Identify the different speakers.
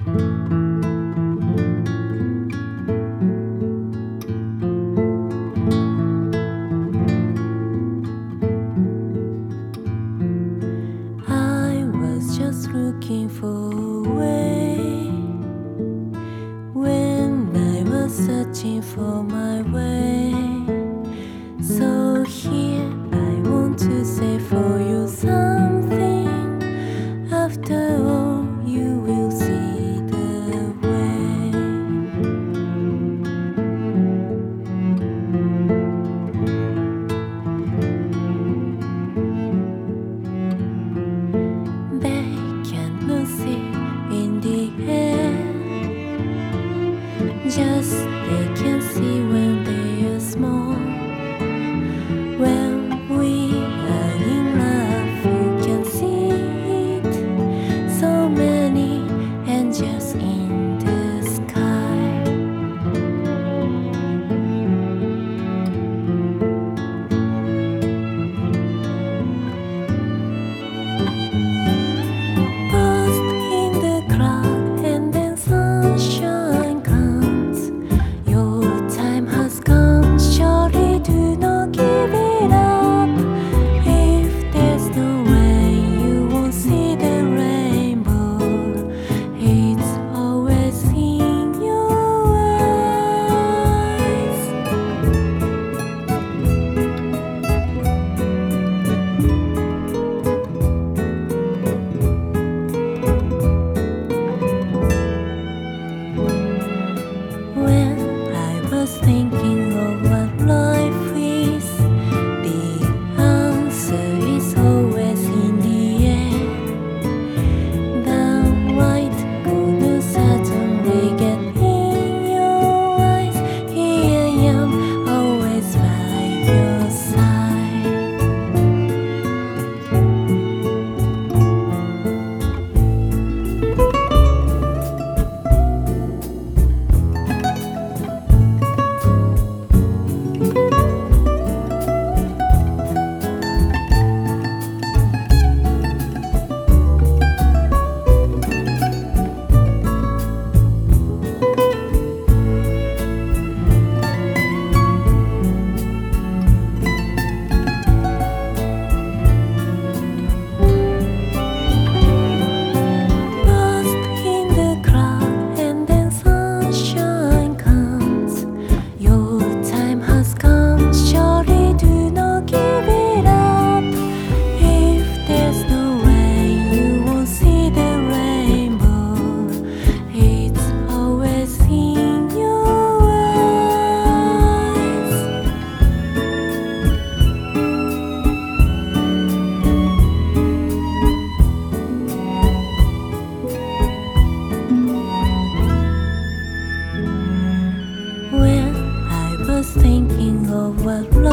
Speaker 1: I was just looking for a way when I was searching for my way. So here I want to say for you something. After all, you will see the way. They cannot see in the air, just they can see when they are small. When we are in love, you can see it. So many angels in the sky. Lost in the crowd, and then sunshine comes. Your time has come, surely do not give it up. If there's no way, you won't see the rainbow. It's always in your eyes. When I was thinking of what life is, the answer is always in the air. The white gonna suddenly get in your eyes. Here I am, always by your side. Lost in the crowd, and then sunshine comes. Your time has come, surely do not give it up. If there's no way, you won't see the rainbow. It's always in your eyes. When I was thinking of what